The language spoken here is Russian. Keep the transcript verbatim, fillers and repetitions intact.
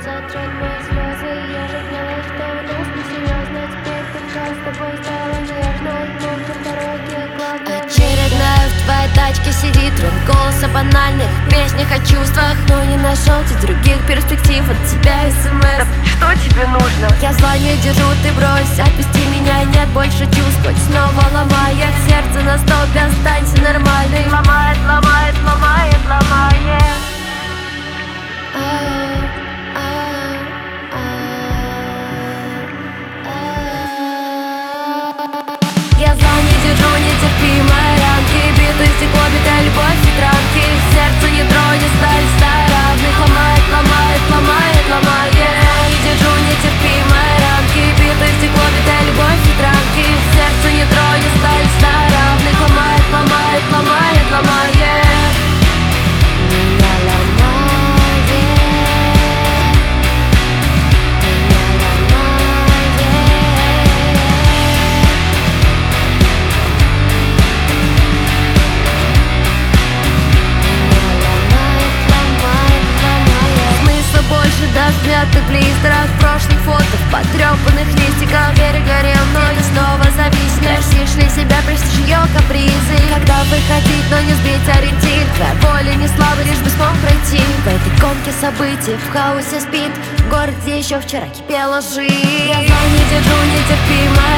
сотрет мои слезы. Я же знала, что у нас не серьезно. Теперь только с тобой стало нежно. Но на дороге главное. Очередная в твоей тачке сидит рон голос о банальных песнях, о чувствах, но не нашел ты других перспектив от тебя. СМС: что тебе нужно? я звоню, держу, ты брось, отпусти меня, нет больше чувствовать. Снова ломает сердце на столбе, останься нормальной. Ломает, ломает, ломает, ломает. Я за не держу нетерпимые рамки, битое стекло, битая любовь и травки. Сердце ядро не стали стать равных. Ломает, ломает, ломает, ломает. Не держу нетерпимые рамки, битое стекло, битая любовь и травки. Сердце ядро не стали стать равных. Ломает, ломает, ломает, ломает. Меня ломает. Меня ломает. Смысла больше даже смятых блистерах, прошлых фото в потрепанных листиках. Перегорел, но не снова зависли. Шли себя, престиж ее капризы. Когда выходить, но не сбить ориентир. Твоя воля не слава, лишь бы смог пройти. В этой гонке событий, в хаосе спит город, где еще вчера кипела жизнь. Я за не держу нетерпимое